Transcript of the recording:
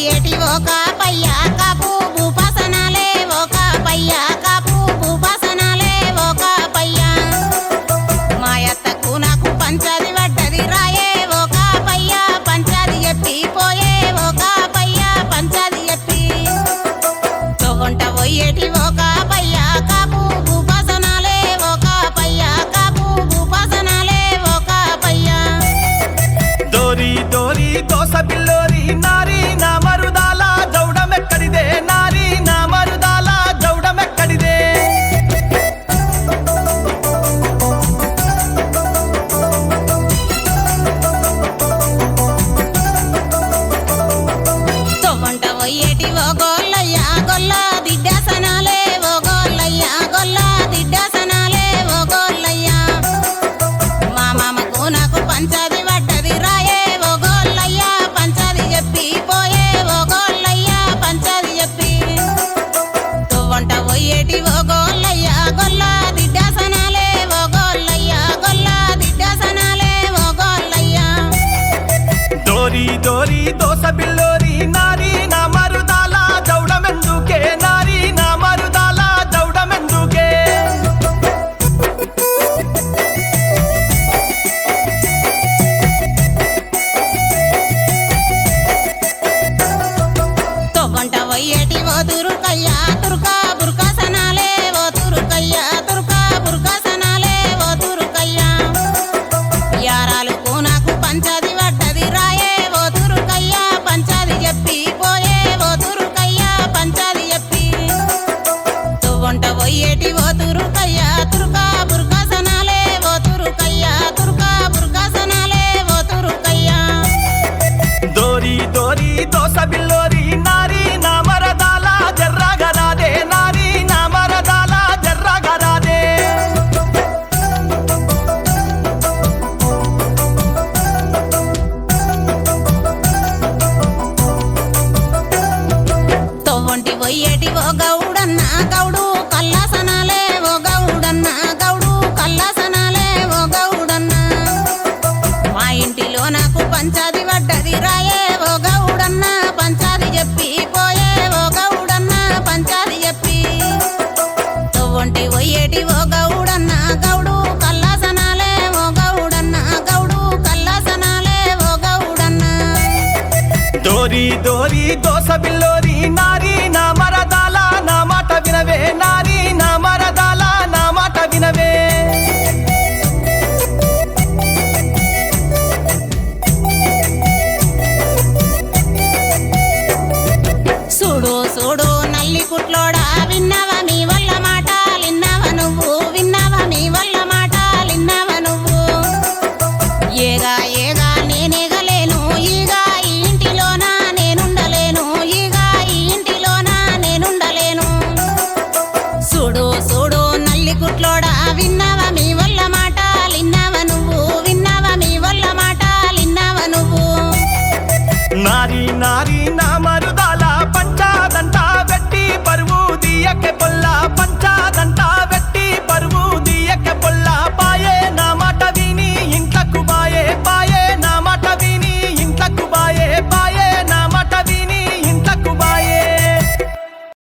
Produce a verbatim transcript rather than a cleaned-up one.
పోయేటి ఒక పయ్య కాపు భూపాసనాలే ఒక పయ్య కాపు భూపాసనాలే ఒక పయ్య మాయత్తకు నాకు పంచాది పడ్డది రాయే ఒక పయ్య పంచాది చెప్పి పోయే ఒక పయ్య పంచాది చెప్పి తోగొంట పోయేటి ఒక పయ్య కాపు భూపాసనాలే ఒక పయ్య కాపు భూపాసనాలే ఒక పయ్య దోరి దోరి దోస బిల్లోరి నారి నా మరుదాల జౌడమెక్కడిదే నారి నా మరుదాల జౌడమెక్కడిదే తోగొంట పోయేటి ఓ గోల్లయ్య గొల్ల దిడ్డాసనాలే ఓ గోల్లయ్య గొల్ల దిడ్డాసనాలే ఓ గోల్లయ్య మా మామకు నాకు పంచాది పడ్డది రాయే ఓ గోల్లయ్య పంచాది చెప్పి పోయే ఓ గోల్లయ్య పంచాది చెప్పి తోగొంట పోయేటి ఓ గోల్లయ్య గొల్ల దిడ్డాసనాలే ఓ గోల్లయ్య గొల్ల దిడ్డాసనాలే ఓ గోల్లయ్య దోరి దోరి దోస బిల్లోరి నారి నా మరుదాల జౌడమెందుకే నారి నా మరుదాల జౌడమెందుకే తోగొంట పోయేటి ఓ తురుకయ్య తురుకా బుర్కాసనాలే ఓ తురుకయ్య తురుకా బుర్కాసనాలే ఓ తురుకయ్య యారాలకు నాకు పంచాది పడ్డది రాయే ఓ తురుకయ్య పంచాది చెప్పి పోయే ఓ తురుకయ్య పంచాది చెప్పి తోగొంట పోయేటి ఓ తురుకయ్య తురుకా బుర్కాసనాలే ఓ తురుకయ్య తురుకా బుర్కాసనాలే ఓ తురుకయ్య దోరి దోరి దోస బిల్లోరి నారి నా మరదాల జర్రాగరాదే నారి నా మరదాల జర్రాగరాదే తోవంటి పోయేటి ఓ గౌడన్న గౌడు కల్లాసనాలే ఓ గౌడన్న గౌడు కల్లాసనాలే ఓ గౌడన్న మా ఇంటిలో నాకు పంచాది పడ్డది రాయే ఓ గౌడన్న పంచాది చెప్పి పోయే ఓ గౌడన్న పంచాది చెప్పి తోవంటి పోయేటి ఓ